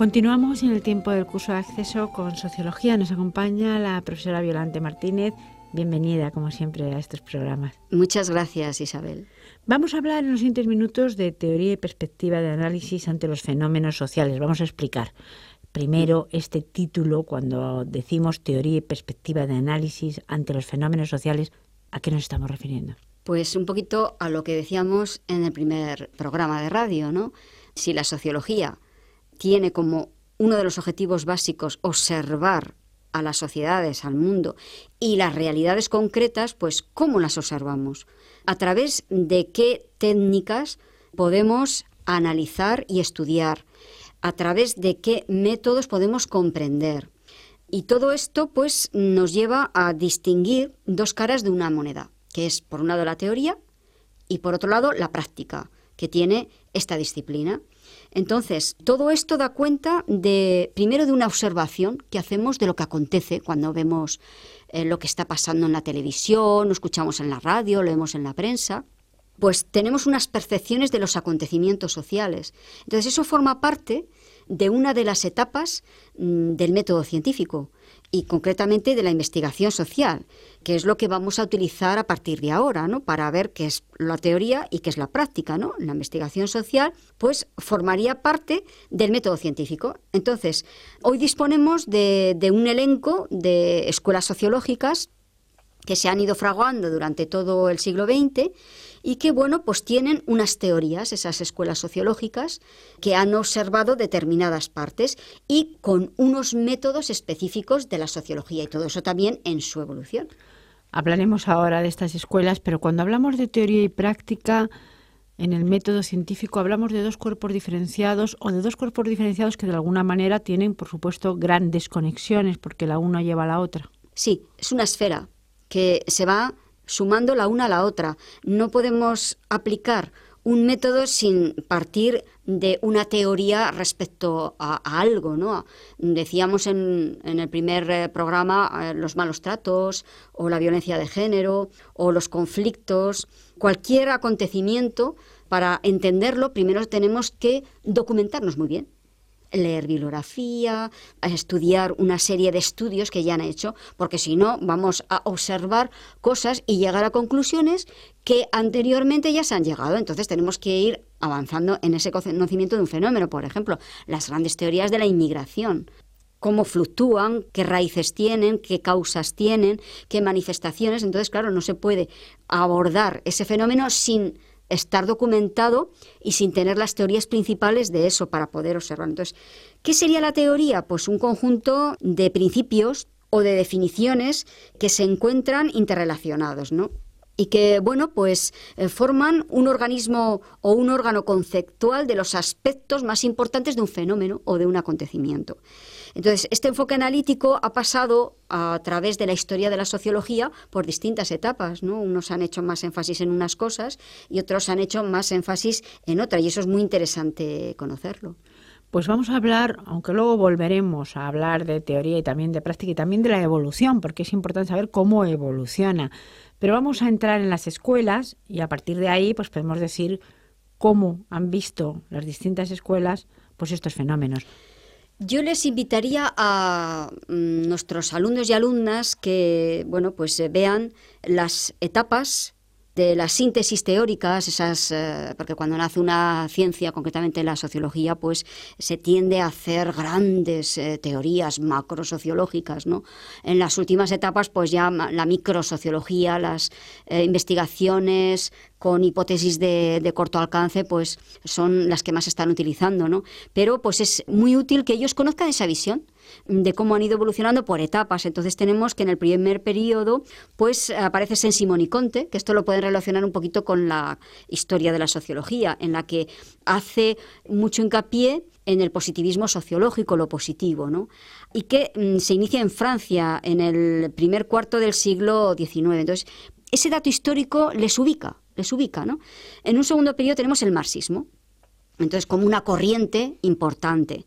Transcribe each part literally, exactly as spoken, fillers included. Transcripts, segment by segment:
Continuamos en el tiempo del curso de acceso con Sociología. Nos acompaña la profesora Violante Martínez. Bienvenida, como siempre, a estos programas. Muchas gracias, Isabel. Vamos a hablar en los siguientes minutos de teoría y perspectiva de análisis ante los fenómenos sociales. Vamos a explicar primero este título cuando decimos teoría y perspectiva de análisis ante los fenómenos sociales. ¿A qué nos estamos refiriendo? Pues un poquito a lo que decíamos en el primer programa de radio, ¿no? Si la sociología tiene como uno de los objetivos básicos observar a las sociedades, al mundo y las realidades concretas, pues ¿cómo las observamos? ¿A través de qué técnicas podemos analizar y estudiar? ¿A través de qué métodos podemos comprender? Y todo esto pues nos lleva a distinguir dos caras de una moneda, que es por un lado la teoría y por otro lado la práctica que tiene esta disciplina. Entonces, todo esto da cuenta de, primero, de una observación que hacemos de lo que acontece cuando vemos eh, lo que está pasando en la televisión, lo escuchamos en la radio, lo vemos en la prensa. Pues tenemos unas percepciones de los acontecimientos sociales. Entonces, eso forma parte de una de las etapas mmm, del método científico y concretamente de la investigación social, que es lo que vamos a utilizar a partir de ahora, ¿no? Para ver qué es la teoría y qué es la práctica, ¿no? La investigación social, pues, formaría parte del método científico. Entonces, hoy disponemos de, de un elenco de escuelas sociológicas que se han ido fraguando durante todo el siglo veinte y que, bueno, pues tienen unas teorías, esas escuelas sociológicas, que han observado determinadas partes y con unos métodos específicos de la sociología, y todo eso también en su evolución. Hablaremos ahora de estas escuelas, pero cuando hablamos de teoría y práctica en el método científico, hablamos de dos cuerpos diferenciados o de dos cuerpos diferenciados que de alguna manera tienen, por supuesto, grandes conexiones, porque la una lleva a la otra. Sí, es una esfera que se va sumando la una a la otra. No podemos aplicar un método sin partir de una teoría respecto a, a algo, ¿no? Decíamos en, en el primer eh, programa eh, los malos tratos o la violencia de género o los conflictos. Cualquier acontecimiento, para entenderlo, primero tenemos que documentarnos muy bien. Leer bibliografía, estudiar una serie de estudios que ya han hecho, porque si no vamos a observar cosas y llegar a conclusiones que anteriormente ya se han llegado. Entonces tenemos que ir avanzando en ese conocimiento de un fenómeno. Por ejemplo, las grandes teorías de la inmigración. Cómo fluctúan, qué raíces tienen, qué causas tienen, qué manifestaciones. Entonces, claro, no se puede abordar ese fenómeno sin estar documentado y sin tener las teorías principales de eso para poder observar. Entonces, ¿qué sería la teoría? Pues un conjunto de principios o de definiciones que se encuentran interrelacionados, ¿no? Y que, bueno, pues eh, forman un organismo o un órgano conceptual de los aspectos más importantes de un fenómeno o de un acontecimiento. Entonces, este enfoque analítico ha pasado a través de la historia de la sociología por distintas etapas, ¿no? Unos han hecho más énfasis en unas cosas y otros han hecho más énfasis en otras, y eso es muy interesante conocerlo. Pues vamos a hablar, aunque luego volveremos a hablar de teoría y también de práctica y también de la evolución, porque es importante saber cómo evoluciona. Pero vamos a entrar en las escuelas y a partir de ahí pues podemos decir cómo han visto las distintas escuelas pues estos fenómenos. Yo les invitaría a mm, nuestros alumnos y alumnas que, bueno, pues eh, vean las etapas de las síntesis teóricas, esas, eh, porque cuando nace una ciencia, concretamente la sociología, pues se tiende a hacer grandes eh, teorías macrosociológicas, ¿no? En las últimas etapas, pues ya la microsociología, las eh, investigaciones con hipótesis de, de corto alcance, pues son las que más se están utilizando, ¿no? Pero pues es muy útil que ellos conozcan esa visión de cómo han ido evolucionando por etapas. Entonces tenemos que en el primer periodo pues aparece Saint-Simon y Comte, que esto lo pueden relacionar un poquito con la historia de la sociología, en la que hace mucho hincapié en el positivismo sociológico, lo positivo, ¿no? Y que mm, se inicia en Francia en el primer cuarto del siglo diecinueve. Entonces, ese dato histórico les ubica, les ubica, ¿no? En un segundo periodo tenemos el marxismo. Entonces, como una corriente importante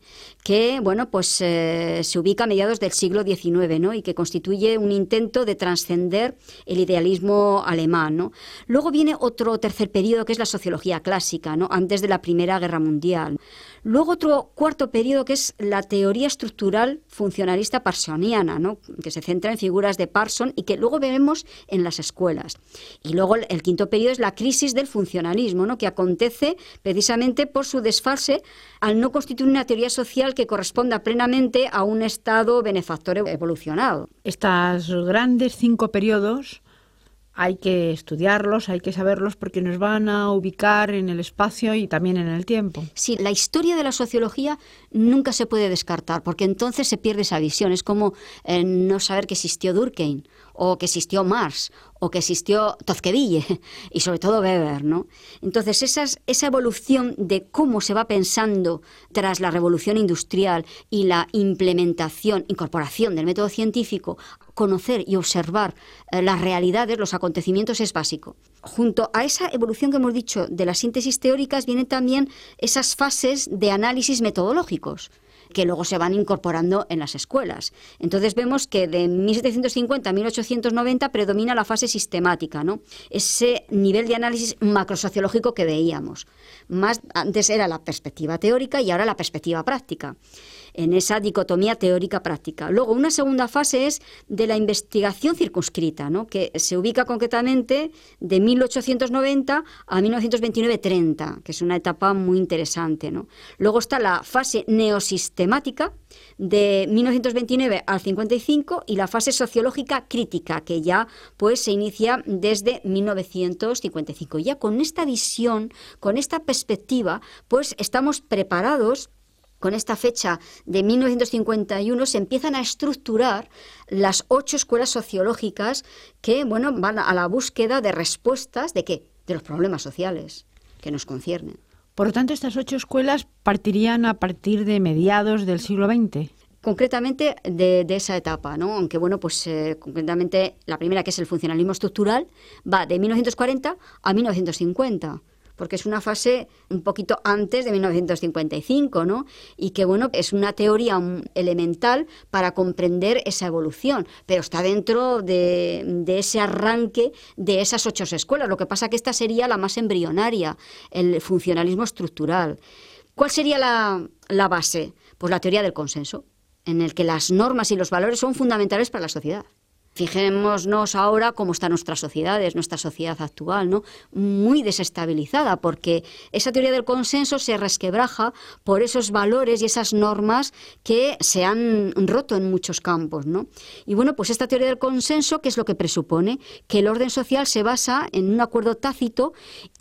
que bueno, pues eh, se ubica a mediados del siglo diecinueve, ¿no? Y que constituye un intento de trascender el idealismo alemán, ¿no? Luego viene otro tercer periodo que es la sociología clásica, ¿no? Antes de la Primera Guerra Mundial. Luego otro cuarto periodo que es la teoría estructural funcionalista parsoniana, ¿no? Que se centra en figuras de Parson y que luego vemos en las escuelas. Y luego el, el quinto periodo es la crisis del funcionalismo, ¿no? Que acontece precisamente por su desfase al no constituir una teoría social que corresponda plenamente a un estado benefactor evolucionado. Estos grandes cinco periodos hay que estudiarlos, hay que saberlos porque nos van a ubicar en el espacio y también en el tiempo. Sí, la historia de la sociología nunca se puede descartar porque entonces se pierde esa visión. Es como eh, no saber que existió Durkheim o que existió Marx o que existió Tocqueville y sobre todo Weber, ¿no? Entonces esas, esa evolución de cómo se va pensando tras la revolución industrial y la implementación, incorporación del método científico, conocer y observar eh, las realidades, los acontecimientos es básico. Junto a esa evolución que hemos dicho de las síntesis teóricas vienen también esas fases de análisis metodológicos que luego se van incorporando en las escuelas. Entonces vemos que de mil setecientos cincuenta a mil ochocientos noventa predomina la fase sistemática, ¿no? Ese nivel de análisis macrosociológico que veíamos. Más antes era la perspectiva teórica y ahora la perspectiva práctica, en esa dicotomía teórica-práctica. Luego, una segunda fase es de la investigación circunscrita, ¿no? Que se ubica concretamente de mil ochocientos noventa a mil novecientos veintinueve treinta, que es una etapa muy interesante, ¿no? Luego está la fase neosistemática de mil novecientos veintinueve al cincuenta y cinco y la fase sociológica crítica, que ya pues se inicia desde mil novecientos cincuenta y cinco. Ya con esta visión, con esta perspectiva, pues estamos preparados. Con esta fecha de mil novecientos cincuenta y uno se empiezan a estructurar las ocho escuelas sociológicas que, bueno, van a la búsqueda de respuestas ¿de qué? De los problemas sociales que nos conciernen. Por lo tanto, estas ocho escuelas partirían a partir de mediados del siglo veinte. Concretamente de, de esa etapa, ¿no? Aunque bueno, pues eh, concretamente la primera, que es el funcionalismo estructural, va de mil novecientos cuarenta a mil novecientos cincuenta. Porque es una fase un poquito antes de mil novecientos cincuenta y cinco, ¿no? Y que, bueno, es una teoría elemental para comprender esa evolución, pero está dentro de, de ese arranque de esas ocho escuelas. Lo que pasa que esta sería la más embrionaria, el funcionalismo estructural. ¿Cuál sería la, la base? Pues la teoría del consenso, en el que las normas y los valores son fundamentales para la sociedad. Fijémonos ahora cómo está nuestra sociedad, es nuestra sociedad actual, ¿no? Muy desestabilizada, porque esa teoría del consenso se resquebraja por esos valores y esas normas que se han roto en muchos campos, ¿no? Y bueno, pues esta teoría del consenso, ¿qué es lo que presupone? Que el orden social se basa en un acuerdo tácito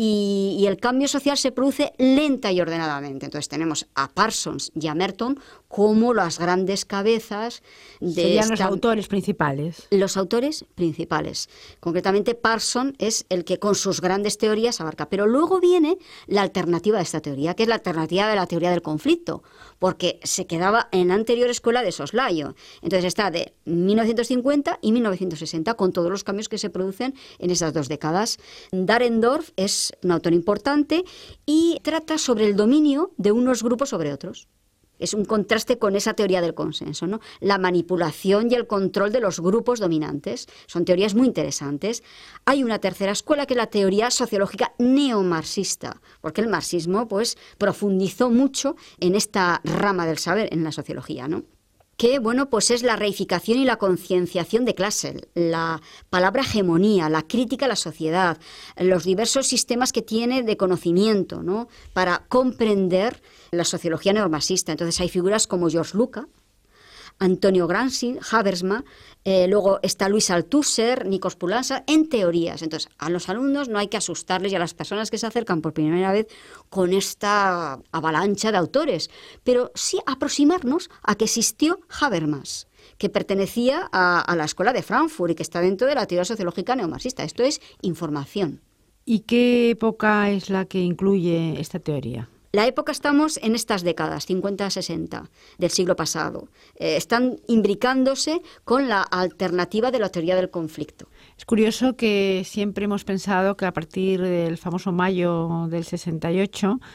y, y el cambio social se produce lenta y ordenadamente. Entonces tenemos a Parsons y a Merton como las grandes cabezas de Serían esta... los autores principales. Los autores principales. Concretamente, Parson es el que con sus grandes teorías abarca. Pero luego viene la alternativa de esta teoría, que es la alternativa de la teoría del conflicto, porque se quedaba en la anterior escuela de soslayo. Entonces está de mil novecientos cincuenta y mil novecientos sesenta, con todos los cambios que se producen en esas dos décadas. Dahrendorf es un autor importante y trata sobre el dominio de unos grupos sobre otros. Es un contraste con esa teoría del consenso, ¿no? La manipulación y el control de los grupos dominantes. Son teorías muy interesantes. Hay una tercera escuela que es la teoría sociológica neomarxista, porque el marxismo pues, profundizó mucho en esta rama del saber en la sociología, ¿no? Que, bueno, pues es la reificación y la concienciación de clase, la palabra hegemonía, la crítica a la sociedad, los diversos sistemas que tiene de conocimiento, ¿no? Para comprender la sociología neomarxista. Entonces hay figuras como George Lukács, Antonio Gramsci, Habermas, eh, luego está Luis Althusser, Nikos Poulantzas, en teorías. Entonces, a los alumnos no hay que asustarles y a las personas que se acercan por primera vez con esta avalancha de autores, pero sí aproximarnos a que existió Habermas, que pertenecía a, a la escuela de Frankfurt y que está dentro de la teoría sociológica neomarxista. Esto es información. ¿Y qué época es la que incluye esta teoría? La época estamos en estas décadas, cincuenta a sesenta, del siglo pasado. Eh, están imbricándose con la alternativa de la teoría del conflicto. Es curioso que siempre hemos pensado que a partir del famoso mayo del sesenta y ocho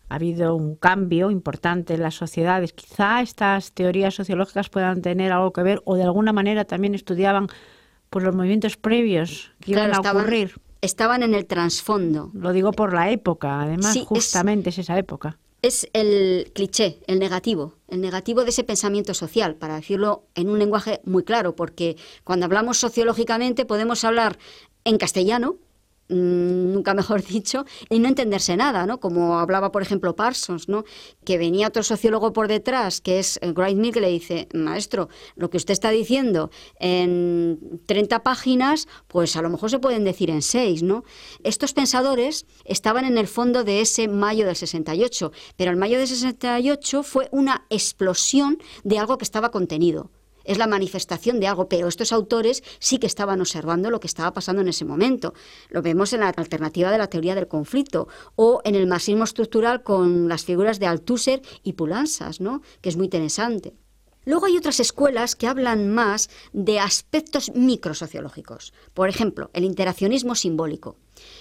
ha habido un cambio importante en las sociedades. Quizá estas teorías sociológicas puedan tener algo que ver, o de alguna manera también estudiaban pues, los movimientos previos que claro, iban a estaban, ocurrir. Estaban en el trasfondo. Lo digo por la época, además, sí, justamente es, es esa época. Es el cliché, el negativo, el negativo de ese pensamiento social, para decirlo en un lenguaje muy claro, porque cuando hablamos sociológicamente podemos hablar en castellano, nunca mejor dicho, y no entenderse nada, ¿no? Como hablaba, por ejemplo, Parsons, ¿no? Que venía otro sociólogo por detrás, que es Wright Mills, que le dice, maestro, lo que usted está diciendo en treinta páginas, pues a lo mejor se pueden decir en seis, ¿no? Estos pensadores estaban en el fondo de ese mayo del sesenta y ocho, pero el mayo del sesenta y ocho fue una explosión de algo que estaba contenido. Es la manifestación de algo, pero estos autores sí que estaban observando lo que estaba pasando en ese momento. Lo vemos en la alternativa de la teoría del conflicto o en el marxismo estructural con las figuras de Althusser y Poulantzas, ¿no? Que es muy interesante. Luego hay otras escuelas que hablan más de aspectos microsociológicos. Por ejemplo, el interaccionismo simbólico,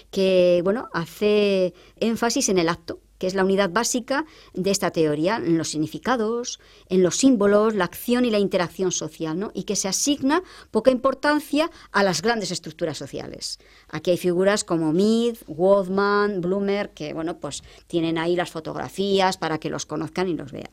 que bueno, hace énfasis en el acto, que es la unidad básica de esta teoría, en los significados, en los símbolos, la acción y la interacción social, ¿no? Y que se asigna poca importancia a las grandes estructuras sociales. Aquí hay figuras como Mead, Waldman, Blumer, que bueno, pues tienen ahí las fotografías para que los conozcan y los vean.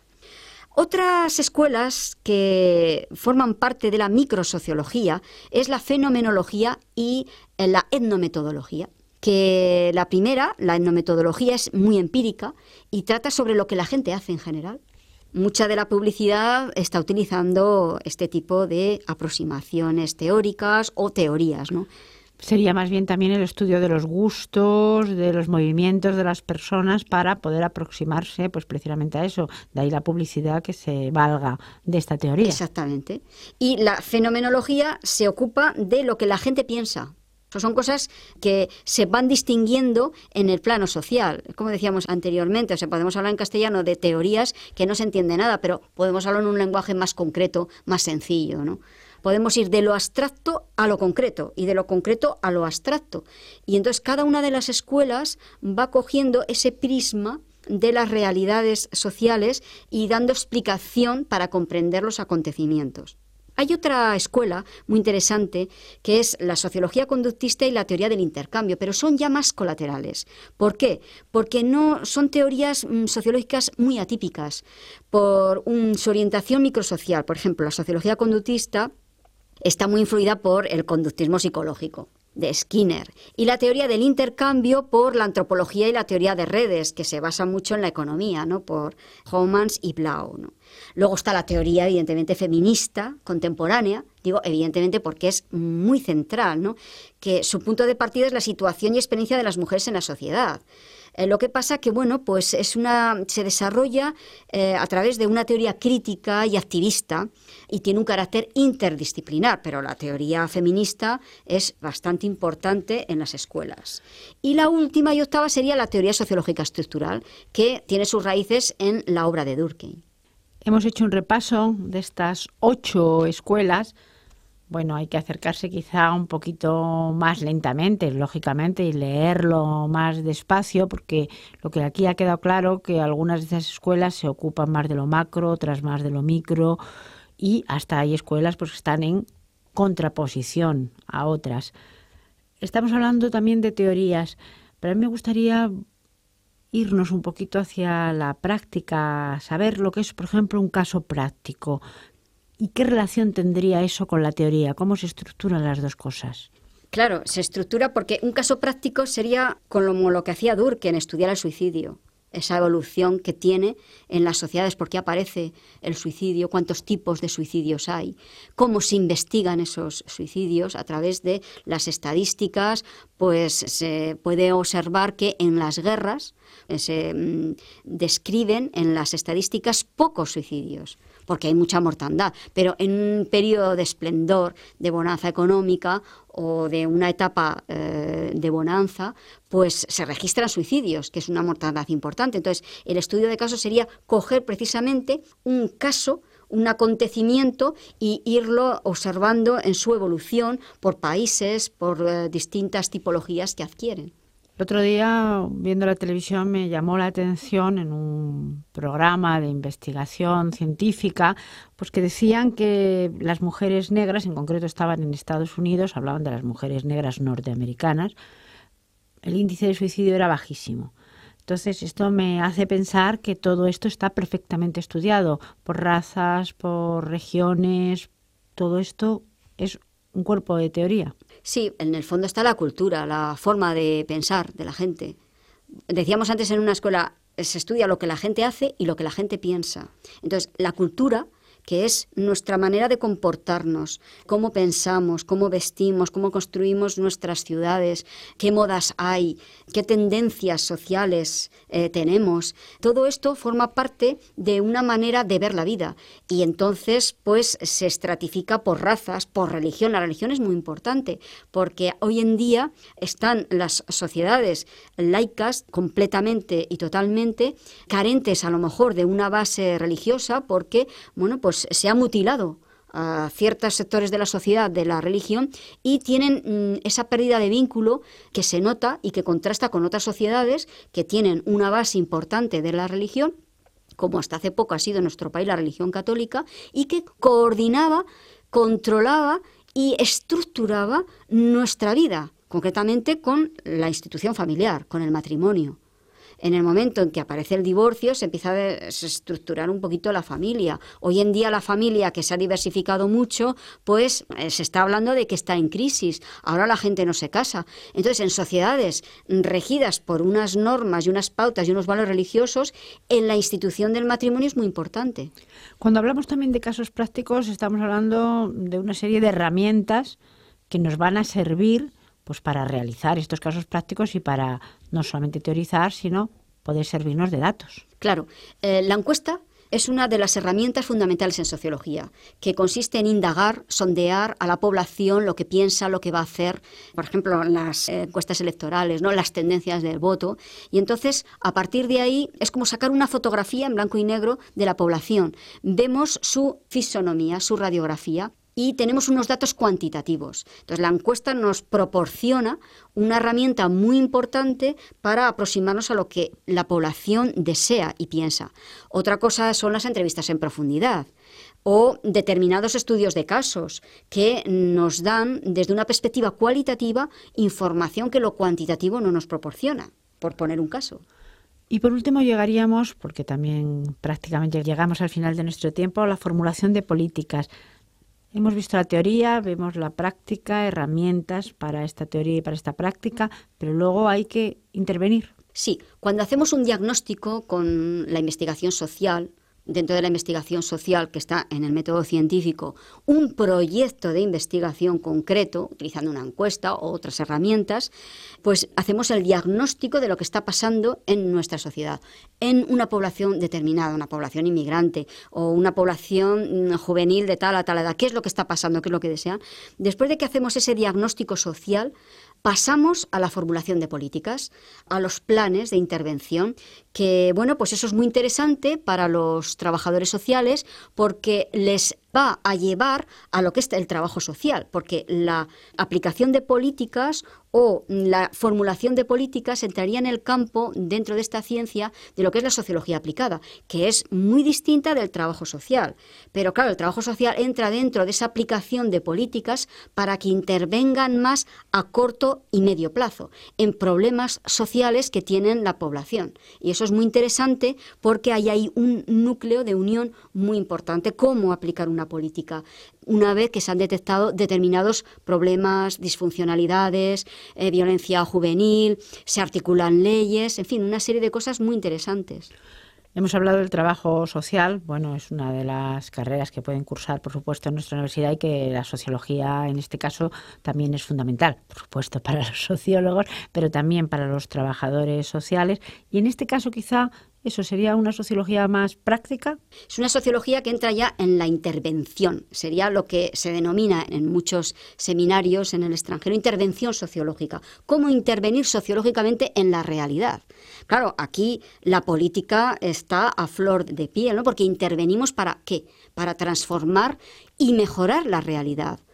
Otras escuelas que forman parte de la microsociología es la fenomenología y la etnometodología. Que la primera, la etnometodología, es muy empírica y trata sobre lo que la gente hace en general. Mucha de la publicidad está utilizando este tipo de aproximaciones teóricas o teorías, ¿no? Sería más bien también el estudio de los gustos, de los movimientos de las personas para poder aproximarse pues precisamente a eso. De ahí la publicidad que se valga de esta teoría. Exactamente. Y la fenomenología se ocupa de lo que la gente piensa. Son cosas que se van distinguiendo en el plano social. Como decíamos anteriormente, o sea, podemos hablar en castellano de teorías que no se entiende nada, pero podemos hablar en un lenguaje más concreto, más sencillo, ¿no? Podemos ir de lo abstracto a lo concreto y de lo concreto a lo abstracto. Y entonces cada una de las escuelas va cogiendo ese prisma de las realidades sociales y dando explicación para comprender los acontecimientos. Hay otra escuela muy interesante que es la sociología conductista y la teoría del intercambio, pero son ya más colaterales. ¿Por qué? Porque no son teorías mm, sociológicas muy atípicas por un, su orientación microsocial. Por ejemplo, la sociología conductista está muy influida por el conductismo psicológico de Skinner y la teoría del intercambio por la antropología y la teoría de redes, que se basa mucho en la economía, ¿no? Por Homans y Blau, ¿no? Luego está la teoría, evidentemente, feminista, contemporánea, digo, evidentemente porque es muy central, ¿no? Que su punto de partida es la situación y experiencia de las mujeres en la sociedad. Eh, lo que pasa que, bueno, pues es una, se desarrolla eh, a través de una teoría crítica y activista y tiene un carácter interdisciplinar, pero la teoría feminista es bastante importante en las escuelas. Y la última y octava sería la teoría sociológica estructural, que tiene sus raíces en la obra de Durkheim. Hemos hecho un repaso de estas ocho escuelas. Bueno, hay que acercarse quizá un poquito más lentamente, lógicamente, y leerlo más despacio, porque lo que aquí ha quedado claro que algunas de esas escuelas se ocupan más de lo macro, otras más de lo micro, y hasta hay escuelas pues, que están en contraposición a otras. Estamos hablando también de teorías, pero a mí me gustaría irnos un poquito hacia la práctica, saber lo que es, por ejemplo, un caso práctico. ¿Y qué relación tendría eso con la teoría? ¿Cómo se estructuran las dos cosas? Claro, se estructura porque un caso práctico sería como lo que hacía Durkheim, estudiar el suicidio. Esa evolución que tiene en las sociedades, por qué aparece el suicidio, cuántos tipos de suicidios hay, cómo se investigan esos suicidios a través de las estadísticas, pues se puede observar que en las guerras se mm, describen en las estadísticas pocos suicidios, porque hay mucha mortandad, pero en un periodo de esplendor, de bonanza económica o de una etapa eh, de bonanza, pues se registran suicidios, que es una mortandad importante. Entonces, el estudio de casos sería coger precisamente un caso, un acontecimiento y irlo observando en su evolución por países, por eh, distintas tipologías que adquieren. El otro día, viendo la televisión, me llamó la atención en un programa de investigación científica, pues que decían que las mujeres negras, en concreto estaban en Estados Unidos, hablaban de las mujeres negras norteamericanas, el índice de suicidio era bajísimo. Entonces, esto me hace pensar que todo esto está perfectamente estudiado por razas, por regiones, todo esto es un cuerpo de teoría. Sí, en el fondo está la cultura, la forma de pensar de la gente. Decíamos antes, en una escuela se estudia lo que la gente hace y lo que la gente piensa. Entonces, la cultura, que es nuestra manera de comportarnos, cómo pensamos, cómo vestimos, cómo construimos nuestras ciudades, qué modas hay, qué tendencias sociales eh, tenemos. Todo esto forma parte de una manera de ver la vida y entonces pues se estratifica por razas, por religión. La religión es muy importante porque hoy en día están las sociedades laicas completamente y totalmente carentes a lo mejor de una base religiosa porque, bueno, pues se ha mutilado a ciertos sectores de la sociedad de la religión y tienen mmm, esa pérdida de vínculo que se nota y que contrasta con otras sociedades que tienen una base importante de la religión, como hasta hace poco ha sido en nuestro país la religión católica, y que coordinaba, controlaba y estructuraba nuestra vida, concretamente con la institución familiar, con el matrimonio. En el momento en que aparece el divorcio se empieza a desestructurar un poquito la familia. Hoy en día la familia, que se ha diversificado mucho, pues eh, se está hablando de que está en crisis. Ahora la gente no se casa. Entonces, en sociedades regidas por unas normas y unas pautas y unos valores religiosos, en la institución del matrimonio es muy importante. Cuando hablamos también de casos prácticos, estamos hablando de una serie de herramientas que nos van a servir pues para realizar estos casos prácticos y para no solamente teorizar, sino poder servirnos de datos. Claro, eh, la encuesta es una de las herramientas fundamentales en sociología, que consiste en indagar, sondear a la población lo que piensa, lo que va a hacer, por ejemplo, en las eh, encuestas electorales, ¿no?, las tendencias del voto, y entonces a partir de ahí es como sacar una fotografía en blanco y negro de la población. Vemos su fisonomía, su radiografía, y tenemos unos datos cuantitativos. Entonces, la encuesta nos proporciona una herramienta muy importante para aproximarnos a lo que la población desea y piensa. Otra cosa son las entrevistas en profundidad o determinados estudios de casos que nos dan, desde una perspectiva cualitativa, información que lo cuantitativo no nos proporciona, por poner un caso. Y por último llegaríamos, porque también prácticamente llegamos al final de nuestro tiempo, a la formulación de políticas. Hemos visto la teoría, vemos la práctica, herramientas para esta teoría y para esta práctica, pero luego hay que intervenir. Sí, cuando hacemos un diagnóstico con la investigación social, dentro de la investigación social que está en el método científico, un proyecto de investigación concreto, utilizando una encuesta o otras herramientas, pues hacemos el diagnóstico de lo que está pasando en nuestra sociedad, en una población determinada, una población inmigrante o una población juvenil de tal a tal edad. ¿Qué es lo que está pasando? ¿Qué es lo que desean? Después de que hacemos ese diagnóstico social, pasamos a la formulación de políticas, a los planes de intervención, que, bueno, pues eso es muy interesante para los trabajadores sociales porque les va a llevar a lo que es el trabajo social, porque la aplicación de políticas o la formulación de políticas entraría en el campo, dentro de esta ciencia, de lo que es la sociología aplicada, que es muy distinta del trabajo social. Pero claro, el trabajo social entra dentro de esa aplicación de políticas para que intervengan más a corto y medio plazo en problemas sociales que tienen la población. Y eso es muy interesante porque hay ahí un núcleo de unión muy importante. ¿Cómo aplicar una política una vez que se han detectado determinados problemas, disfuncionalidades, eh, violencia juvenil, se articulan leyes, en fin, una serie de cosas muy interesantes? Hemos hablado del trabajo social, bueno, es una de las carreras que pueden cursar, por supuesto, en nuestra universidad y que la sociología, en este caso, también es fundamental, por supuesto, para los sociólogos, pero también para los trabajadores sociales. Y en este caso, quizá, ¿eso sería una sociología más práctica? Es una sociología que entra ya en la intervención. Sería lo que se denomina en muchos seminarios en el extranjero intervención sociológica. ¿Cómo intervenir sociológicamente en la realidad? Claro, aquí la política está a flor de piel, ¿no? Porque intervenimos ¿para qué? Para transformar y mejorar la realidad,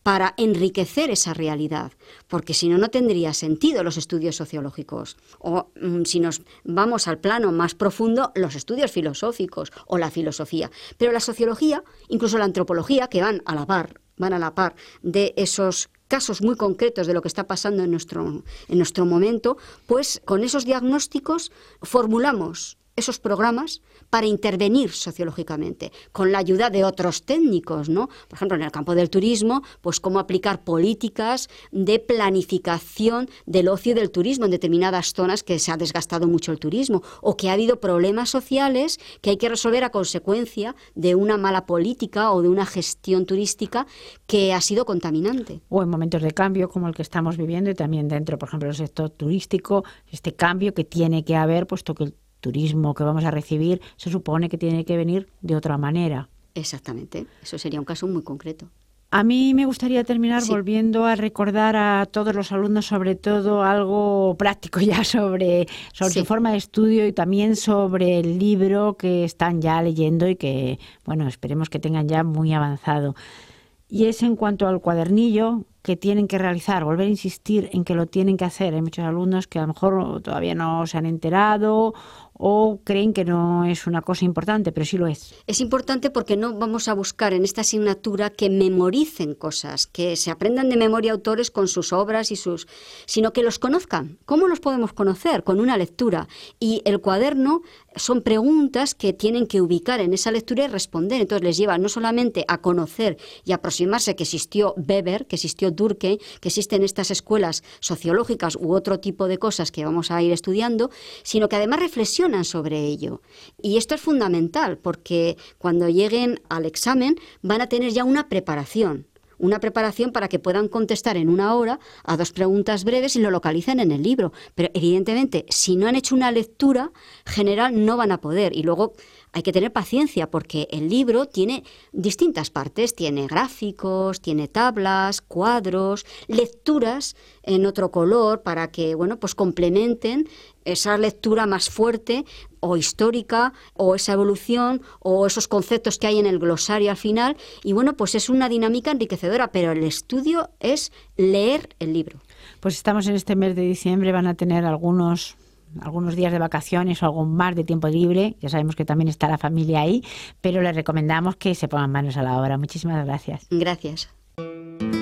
para enriquecer esa realidad, porque si no, no tendría sentido los estudios sociológicos. O mm, si nos vamos al plano más profundo, los estudios filosóficos o la filosofía. Pero la sociología, incluso la antropología, que van a la par, van a la par de esos casos muy concretos de lo que está pasando en nuestro, en nuestro momento, pues con esos diagnósticos formulamos esos programas para intervenir sociológicamente, con la ayuda de otros técnicos, ¿no? Por ejemplo, en el campo del turismo, pues cómo aplicar políticas de planificación del ocio y del turismo en determinadas zonas que se ha desgastado mucho el turismo, o que ha habido problemas sociales que hay que resolver a consecuencia de una mala política o de una gestión turística que ha sido contaminante. O en momentos de cambio como el que estamos viviendo y también dentro, por ejemplo, del sector turístico, este cambio que tiene que haber, puesto que el turismo que vamos a recibir se supone que tiene que venir de otra manera. Exactamente, eso sería un caso muy concreto. A mí me gustaría terminar Sí. volviendo a recordar a todos los alumnos, sobre todo algo práctico ya sobre, sobre Sí. su forma de estudio y también sobre el libro que están ya leyendo y que, bueno, esperemos que tengan ya muy avanzado. Y es en cuanto al cuadernillo que tienen que realizar, volver a insistir en que lo tienen que hacer. Hay muchos alumnos que a lo mejor todavía no se han enterado o creen que no es una cosa importante, pero sí lo es. Es importante porque no vamos a buscar en esta asignatura que memoricen cosas, que se aprendan de memoria autores con sus obras y sus, sino que los conozcan. ¿Cómo los podemos conocer? Con una lectura. Y el cuaderno son preguntas que tienen que ubicar en esa lectura y responder. Entonces les lleva no solamente a conocer y aproximarse que existió Weber, que existió Durkheim, que existen estas escuelas sociológicas u otro tipo de cosas que vamos a ir estudiando, sino que además reflexionan sobre ello. Y esto es fundamental porque cuando lleguen al examen van a tener ya una preparación. Una preparación para que puedan contestar en una hora a dos preguntas breves y lo localicen en el libro. Pero evidentemente, si no han hecho una lectura general, no van a poder. Y luego hay que tener paciencia porque el libro tiene distintas partes. Tiene gráficos, tiene tablas, cuadros, lecturas en otro color para que, bueno, pues complementen esa lectura más fuerte o histórica, o esa evolución, o esos conceptos que hay en el glosario al final. Y bueno, pues es una dinámica enriquecedora, pero el estudio es leer el libro. Pues estamos en este mes de diciembre, van a tener algunos, algunos días de vacaciones o algo más de tiempo libre. Ya sabemos que también está la familia ahí, pero les recomendamos que se pongan manos a la obra. Muchísimas gracias. Gracias.